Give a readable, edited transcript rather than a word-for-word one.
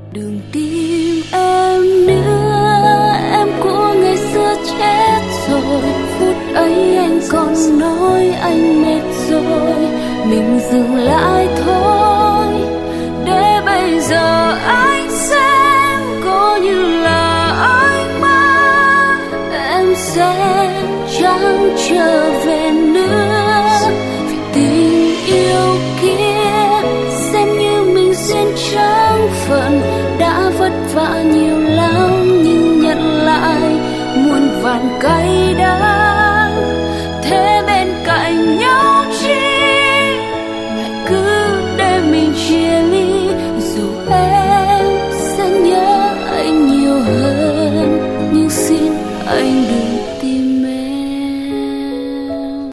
Đừng tìm em nữa, em của ngày xưa chết rồi. Phút ấy anh còn nói anh mệt rồi, mình dừng lại thôi. Để bây giờ anh xem có như là anh mơ, em sẽ chẳng trở về nữa. Vì tình yêu kia xem như mình duyên chẳng phận, đã vất vả nhiều lắm nhưng nhận lại muôn vàn cay đắng.